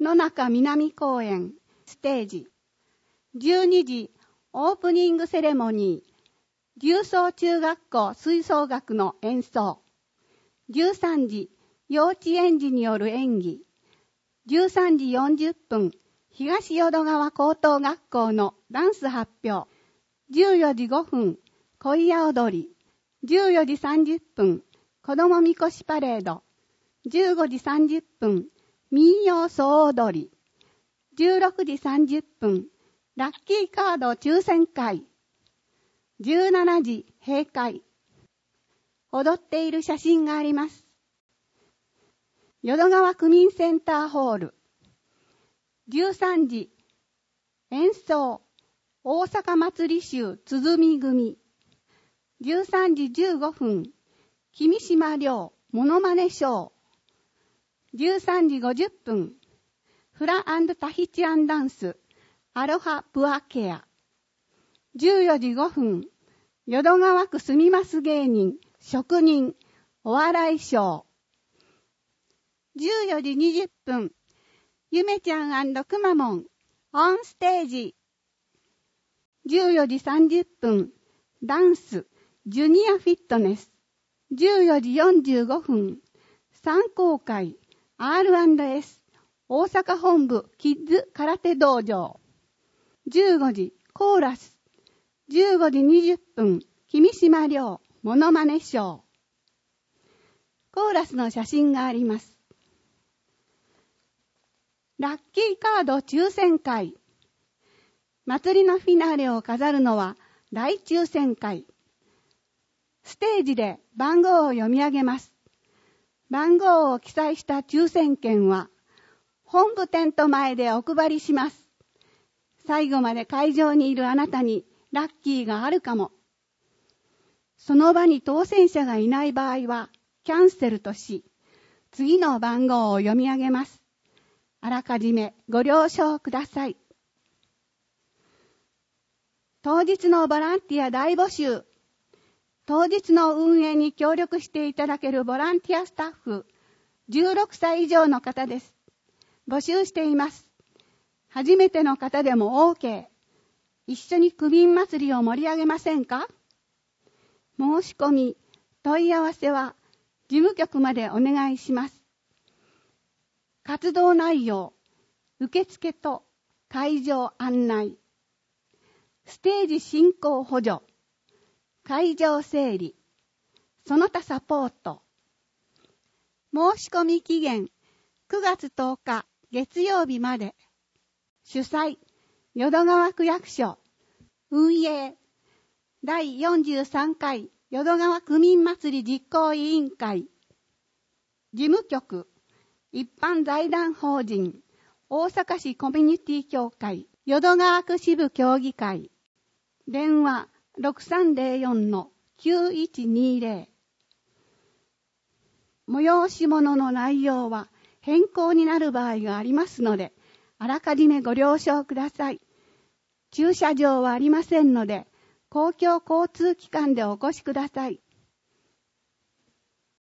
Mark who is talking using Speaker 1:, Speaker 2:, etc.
Speaker 1: 野中南公園ステージ。12時オープニングセレモニー。重曹中学校吹奏楽の演奏。13時幼稚園児による演技。13時40分東淀川高等学校のダンス発表。14時5分恋屋踊り。14時30分子どもみこしパレード。15時30分民謡総踊り。16時30分ラッキーカード抽選会。17時閉会。踊っている写真があります。淀川区民センターホール。13時演奏大阪祭り集鼓組。13時15分君島亮モノマネショー。13時50分フラ&タヒチアンダンスアロハプアケア。14時5分淀川区住みます芸人職人お笑いショー。14時20分ゆめちゃん&くまモンオンステージ。14時30分ダンスジュニアフィットネス。14時45分参考会 R&S 大阪本部キッズ空手道場。15時コーラス。15時20分君島亮モノマネショー。コーラスの写真があります。ラッキーカード抽選会。祭りのフィナーレを飾るのは大抽選会。ステージで番号を読み上げます。番号を記載した抽選券は本部テント前でお配りします。最後まで会場にいるあなたにラッキーがあるかも。その場に当選者がいない場合はキャンセルとし、次の番号を読み上げます。あらかじめご了承ください。当日のボランティア大募集。当日の運営に協力していただけるボランティアスタッフ、16歳以上の方です。募集しています。初めての方でも OK。一緒に区民祭りを盛り上げませんか？申し込み、問い合わせは事務局までお願いします。活動内容、受付と会場案内、ステージ進行補助、会場整理、その他サポート。申し込み期限9月10日月曜日まで。主催、淀川区役所。運営、第43回淀川区民祭り実行委員会。事務局、一般財団法人大阪市コミュニティ協会淀川区支部協議会。電話 6304-9120。催し物の内容は変更になる場合がありますので、あらかじめご了承ください。駐車場はありませんので、公共交通機関でお越しください。